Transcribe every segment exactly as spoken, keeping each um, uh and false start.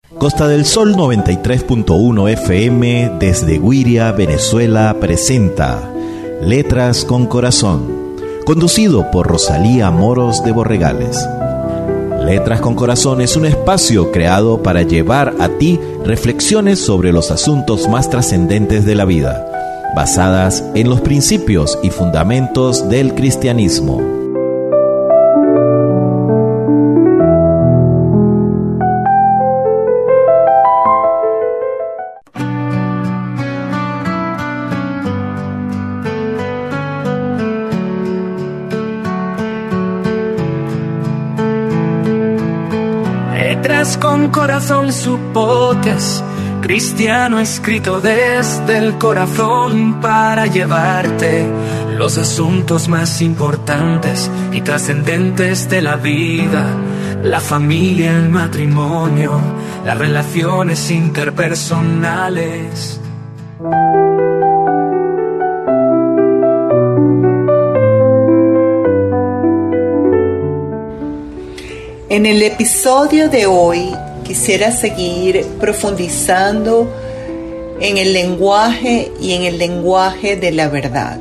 Costa del Sol noventa y tres punto uno F M desde Güiria, Venezuela, presenta Letras con Corazón, conducido por Rosalía Moros de Borregales. Letras con Corazón es un espacio creado para llevar a ti reflexiones sobre los asuntos más trascendentes de la vida, basadas en los principios y fundamentos del cristianismo. Con corazón, su podcast cristiano escrito desde el corazón para llevarte los asuntos más importantes y trascendentes de la vida, la familia, el matrimonio, las relaciones interpersonales. En el episodio de hoy quisiera seguir profundizando en el lenguaje y en el lenguaje de la verdad.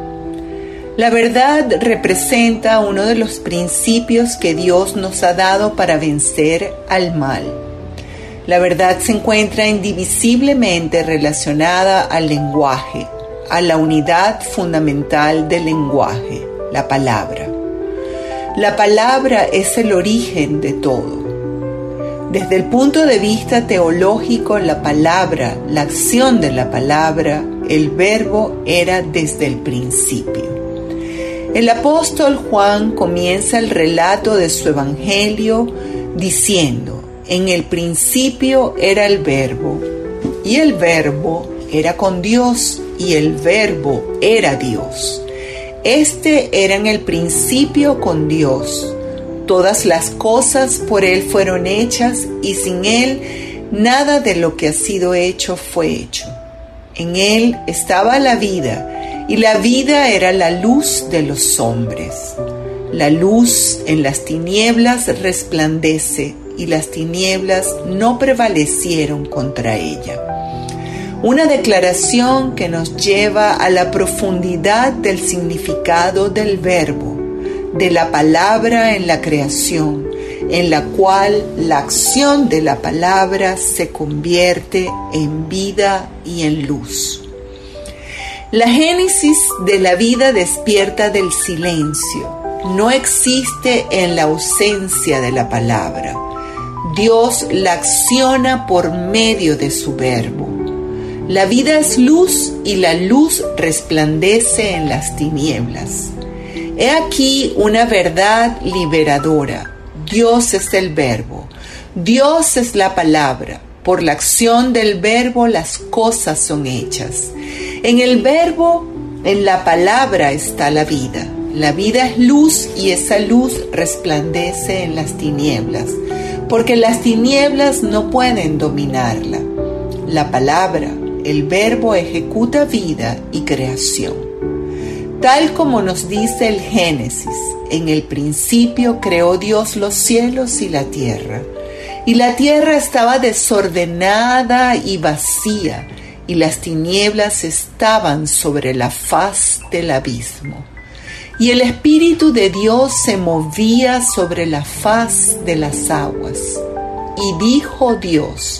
La verdad representa uno de los principios que Dios nos ha dado para vencer al mal. La verdad se encuentra indivisiblemente relacionada al lenguaje, a la unidad fundamental del lenguaje, la palabra. La palabra es el origen de todo. Desde el punto de vista teológico, la palabra, la acción de la palabra, el verbo era desde el principio. El apóstol Juan comienza el relato de su evangelio diciendo: en el principio era el verbo, y el verbo era con Dios, y el verbo era Dios. Este era en el principio con Dios. Todas las cosas por Él fueron hechas, y sin Él nada de lo que ha sido hecho fue hecho. En Él estaba la vida, y la vida era la luz de los hombres. La luz en las tinieblas resplandece, y las tinieblas no prevalecieron contra ella. Una declaración que nos lleva a la profundidad del significado del verbo, de la palabra en la creación, en la cual la acción de la palabra se convierte en vida y en luz. La génesis de la vida despierta del silencio, no existe en la ausencia de la palabra. Dios la acciona por medio de su verbo. La vida es luz y la luz resplandece en las tinieblas. He aquí una verdad liberadora. Dios es el verbo. Dios es la palabra. Por la acción del verbo las cosas son hechas. En el verbo, en la palabra está la vida. La vida es luz y esa luz resplandece en las tinieblas, porque las tinieblas no pueden dominarla. La palabra, el verbo, ejecuta vida y creación. Tal como nos dice el Génesis, en el principio creó Dios los cielos y la tierra. Y la tierra estaba desordenada y vacía, y las tinieblas estaban sobre la faz del abismo. Y el Espíritu de Dios se movía sobre la faz de las aguas. Y dijo Dios: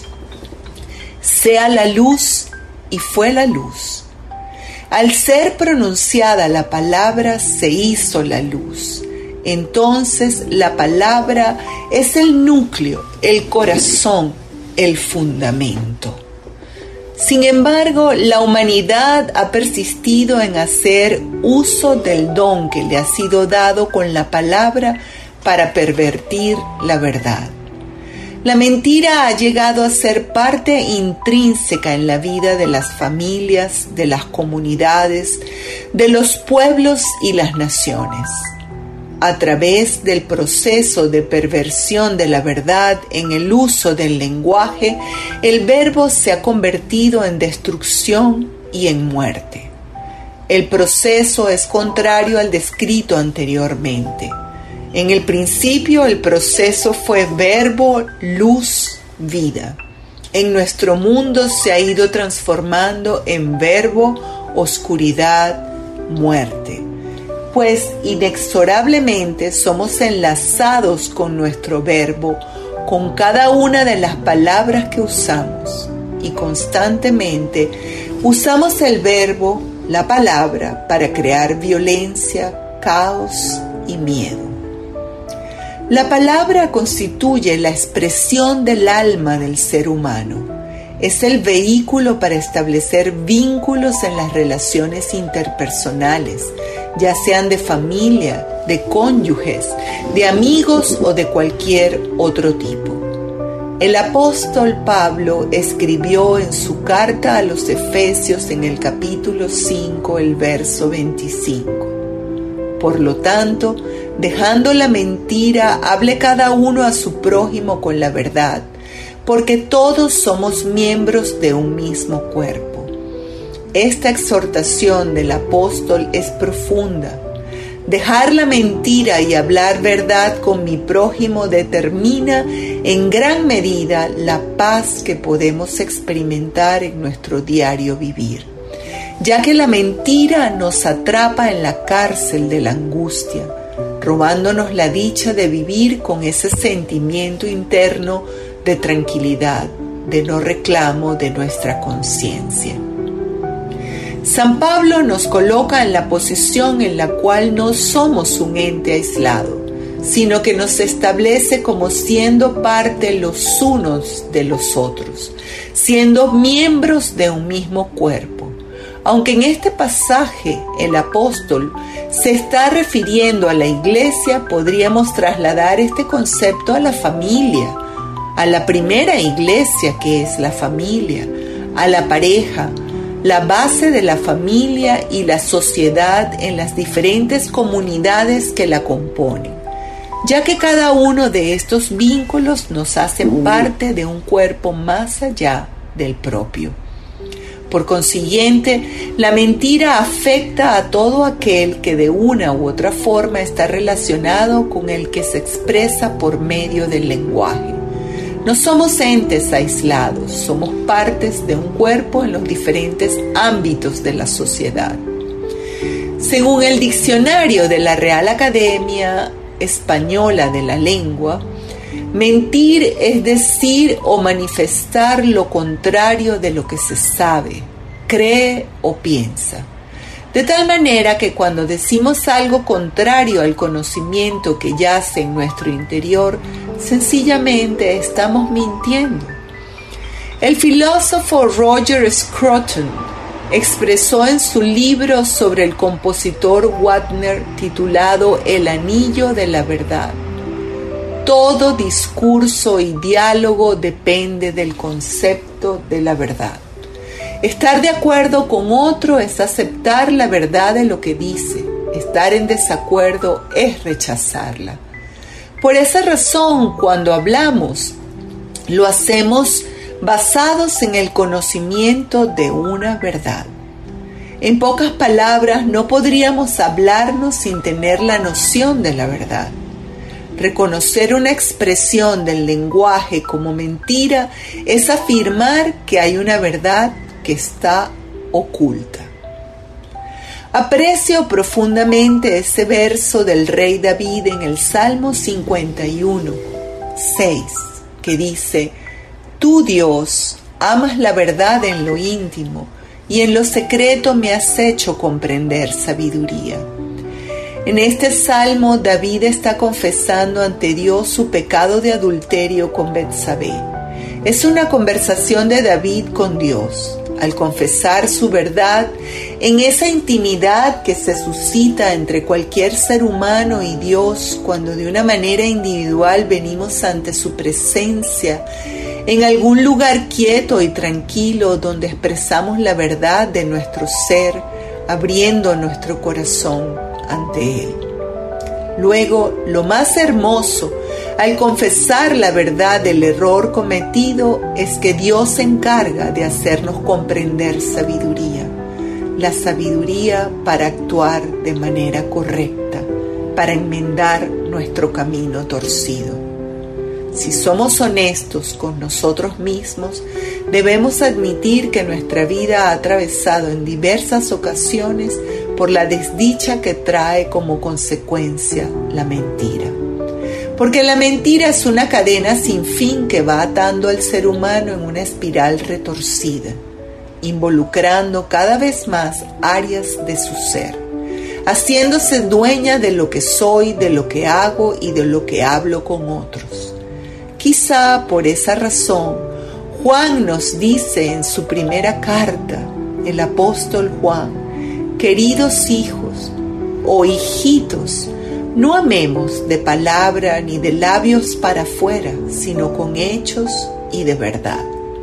sea la luz, y fue la luz. Al ser pronunciada la palabra, se hizo la luz. Entonces la palabra es el núcleo, el corazón, el fundamento. Sin embargo, la humanidad ha persistido en hacer uso del don que le ha sido dado con la palabra para pervertir la verdad. La mentira ha llegado a ser parte intrínseca en la vida de las familias, de las comunidades, de los pueblos y las naciones. A través del proceso de perversión de la verdad en el uso del lenguaje, el verbo se ha convertido en destrucción y en muerte. El proceso es contrario al descrito anteriormente. En el principio el proceso fue verbo, luz vida. En nuestro mundo se ha ido transformando en verbo, oscuridad, muerte. Pues inexorablemente somos enlazados con nuestro verbo, con cada una de las palabras que usamos. Y constantemente usamos el verbo, la palabra, para crear violencia, caos y miedo. La palabra constituye la expresión del alma del ser humano. Es el vehículo para establecer vínculos en las relaciones interpersonales, ya sean de familia, de cónyuges, de amigos o de cualquier otro tipo. El apóstol Pablo escribió en su carta a los Efesios en el capítulo cinco, el verso veinticinco. Por lo tanto, dejando la mentira, hable cada uno a su prójimo con la verdad, porque todos somos miembros de un mismo cuerpo. Esta exhortación del apóstol es profunda. Dejar la mentira y hablar verdad con mi prójimo determina en gran medida la paz que podemos experimentar en nuestro diario vivir, ya que la mentira nos atrapa en la cárcel de la angustia, robándonos la dicha de vivir con ese sentimiento interno de tranquilidad, de no reclamo de nuestra conciencia. San Pablo nos coloca en la posición en la cual no somos un ente aislado, sino que nos establece como siendo parte los unos de los otros, siendo miembros de un mismo cuerpo. Aunque en este pasaje el apóstol se está refiriendo a la iglesia, podríamos trasladar este concepto a la familia, a la primera iglesia que es la familia, a la pareja, la base de la familia y la sociedad en las diferentes comunidades que la componen, ya que cada uno de estos vínculos nos hacen parte de un cuerpo más allá del propio. Por consiguiente, la mentira afecta a todo aquel que de una u otra forma está relacionado con el que se expresa por medio del lenguaje. No somos entes aislados, somos partes de un cuerpo en los diferentes ámbitos de la sociedad. Según el diccionario de la Real Academia Española de la Lengua, mentir es decir o manifestar lo contrario de lo que se sabe, cree o piensa. De tal manera que cuando decimos algo contrario al conocimiento que yace en nuestro interior, sencillamente estamos mintiendo. El filósofo Roger Scruton expresó en su libro sobre el compositor Wagner titulado El Anillo de la Verdad: todo discurso y diálogo depende del concepto de la verdad. Estar de acuerdo con otro es aceptar la verdad de lo que dice. Estar en desacuerdo es rechazarla. Por esa razón, cuando hablamos, lo hacemos basados en el conocimiento de una verdad. En pocas palabras, no podríamos hablarnos sin tener la noción de la verdad. Reconocer una expresión del lenguaje como mentira es afirmar que hay una verdad que está oculta. Aprecio profundamente ese verso del rey David en el Salmo cincuenta y uno, seis, que dice: Tú, Dios, amas la verdad en lo íntimo, y en lo secreto me has hecho comprender sabiduría. En este salmo, David está confesando ante Dios su pecado de adulterio con Betsabé. Es una conversación de David con Dios. Al confesar su verdad, en esa intimidad que se suscita entre cualquier ser humano y Dios cuando de una manera individual venimos ante su presencia, en algún lugar quieto y tranquilo donde expresamos la verdad de nuestro ser, abriendo nuestro corazón ante Él. Luego, lo más hermoso al confesar la verdad del error cometido es que Dios se encarga de hacernos comprender sabiduría, la sabiduría para actuar de manera correcta, para enmendar nuestro camino torcido. Si somos honestos con nosotros mismos, debemos admitir que nuestra vida ha atravesado en diversas ocasiones por la desdicha que trae como consecuencia la mentira. Porque la mentira es una cadena sin fin que va atando al ser humano en una espiral retorcida, involucrando cada vez más áreas de su ser, haciéndose dueña de lo que soy, de lo que hago y de lo que hablo con otros. Quizá por esa razón, Juan nos dice en su primera carta, el apóstol Juan: queridos hijos o hijitos, no amemos de palabra ni de labios para afuera, sino con hechos y de verdad.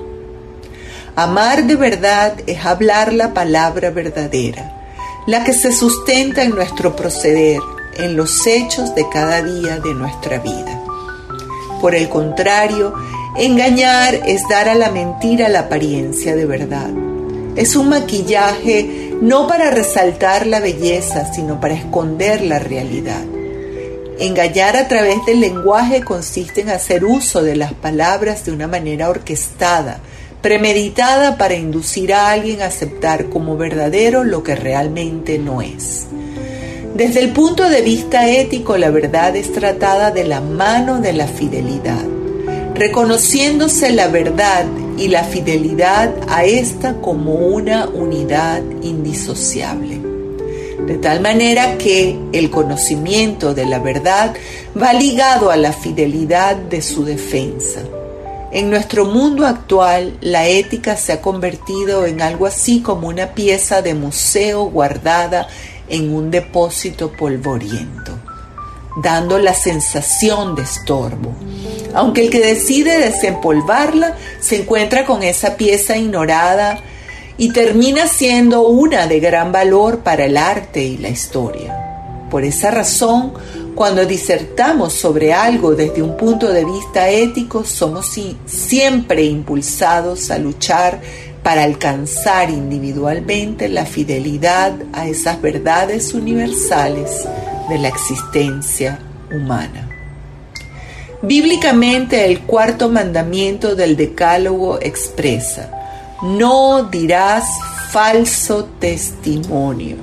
Amar de verdad es hablar la palabra verdadera, la que se sustenta en nuestro proceder, en los hechos de cada día de nuestra vida. Por el contrario, engañar es dar a la mentira la apariencia de verdad. Es un maquillaje no para resaltar la belleza, sino para esconder la realidad. Engañar a través del lenguaje consiste en hacer uso de las palabras de una manera orquestada, premeditada para inducir a alguien a aceptar como verdadero lo que realmente no es. Desde el punto de vista ético, la verdad es tratada de la mano de la fidelidad, reconociéndose la verdad y la fidelidad a esta como una unidad indisociable. De tal manera que el conocimiento de la verdad va ligado a la fidelidad de su defensa. En nuestro mundo actual, la ética se ha convertido en algo así como una pieza de museo guardada en un depósito polvoriento, dando la sensación de estorbo, aunque el que decide desempolvarla se encuentra con esa pieza ignorada y termina siendo una de gran valor para el arte y la historia. Por esa razón, cuando disertamos sobre algo desde un punto de vista ético, somos siempre impulsados a luchar para alcanzar individualmente la fidelidad a esas verdades universales de la existencia humana. Bíblicamente, el cuarto mandamiento del Decálogo expresa: no dirás falso testimonio.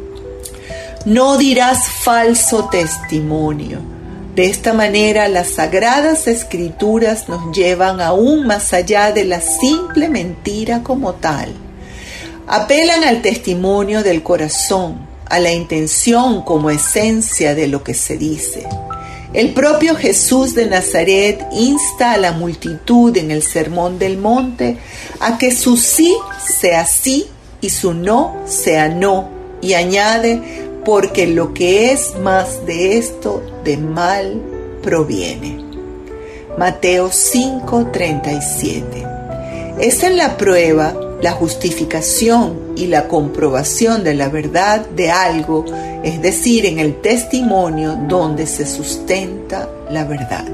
No dirás falso testimonio. De esta manera, las Sagradas Escrituras nos llevan aún más allá de la simple mentira como tal. Apelan al testimonio del corazón, a la intención como esencia de lo que se dice. El propio Jesús de Nazaret insta a la multitud en el Sermón del Monte a que su sí sea sí y su no sea no, y añade: porque lo que es más de esto, de mal proviene. Mateo cinco, treinta y siete. Es en la prueba, la justificación y la comprobación de la verdad de algo, es decir, en el testimonio, donde se sustenta la verdad.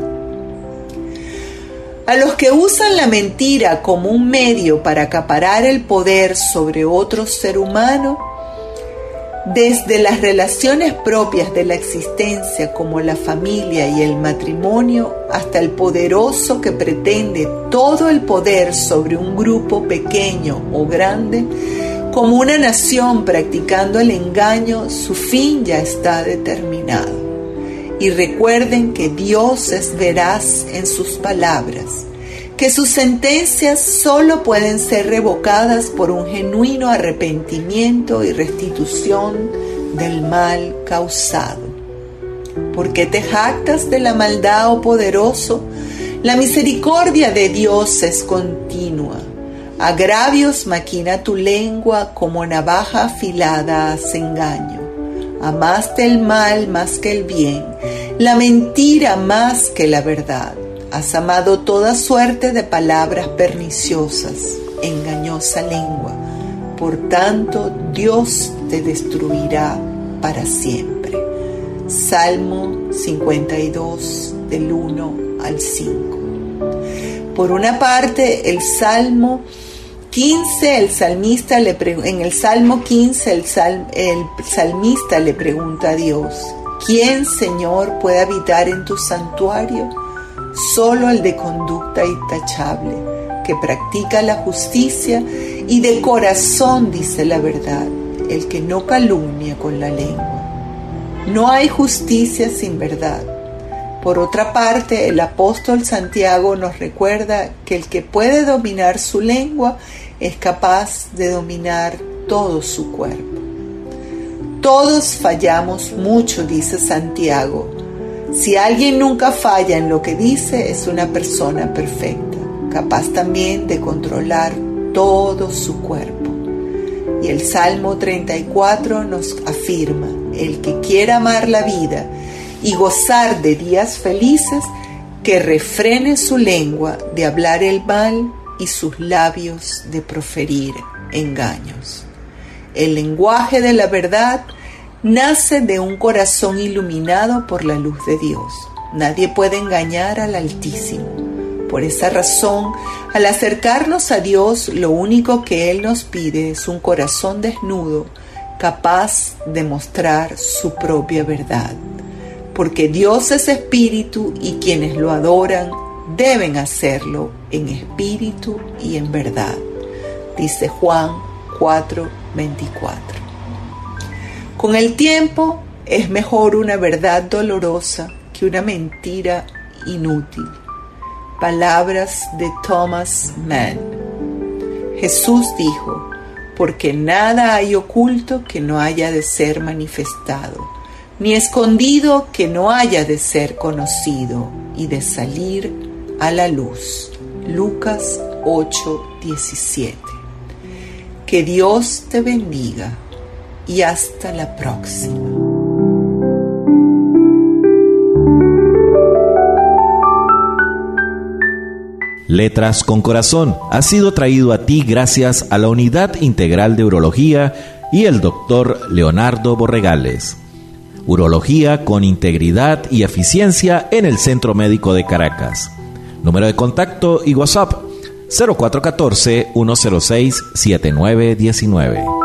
A los que usan la mentira como un medio para acaparar el poder sobre otro ser humano, desde las relaciones propias de la existencia como la familia y el matrimonio, hasta el poderoso que pretende todo el poder sobre un grupo pequeño o grande, como una nación practicando el engaño, su fin ya está determinado. Y recuerden que Dios es veraz en sus palabras, que sus sentencias solo pueden ser revocadas por un genuino arrepentimiento y restitución del mal causado. ¿Por qué te jactas de la maldad, oh poderoso? La misericordia de Dios es continua. Agravios maquina tu lengua, como navaja afilada hace engaño. Amaste el mal más que el bien, la mentira más que la verdad. Has amado toda suerte de palabras perniciosas, engañosa lengua. Por tanto, Dios te destruirá para siempre. Salmo cincuenta y dos, del uno al cinco. Por una parte, el Salmo quince, el salmista le pre- en el Salmo quince, el, sal- el salmista le pregunta a Dios: ¿quién, Señor, puede habitar en tu santuario? solo el de conducta intachable, que practica la justicia y de corazón dice la verdad, el que no calumnia con la lengua. No hay justicia sin verdad. Por otra parte, el apóstol Santiago nos recuerda que el que puede dominar su lengua es capaz de dominar todo su cuerpo. Todos fallamos mucho, dice Santiago. Si alguien nunca falla en lo que dice, es una persona perfecta, capaz también de controlar todo su cuerpo. Y el Salmo treinta y cuatro nos afirma, el que quiera amar la vida y gozar de días felices, que refrene su lengua de hablar el mal y sus labios de proferir engaños. El lenguaje de la verdad nace de un corazón iluminado por la luz de Dios. Nadie puede engañar al Altísimo. Por esa razón, al acercarnos a Dios, lo único que Él nos pide es un corazón desnudo, capaz de mostrar su propia verdad. Porque Dios es espíritu y quienes lo adoran deben hacerlo en espíritu y en verdad. Dice Juan cuatro veinticuatro. Con el tiempo es mejor una verdad dolorosa que una mentira inútil. Palabras de Thomas Mann. Jesús dijo, porque nada hay oculto que no haya de ser manifestado, ni escondido que no haya de ser conocido y de salir a la luz. Lucas ocho diecisiete. Que Dios te bendiga y hasta la próxima. Letras con Corazón ha sido traído a ti gracias a la Unidad Integral de Urología y el doctor Leonardo Borregales. Urología con integridad y eficiencia en el Centro Médico de Caracas. Número de contacto y WhatsApp cero cuatro uno cuatro, uno cero seis, siete nueve uno nueve.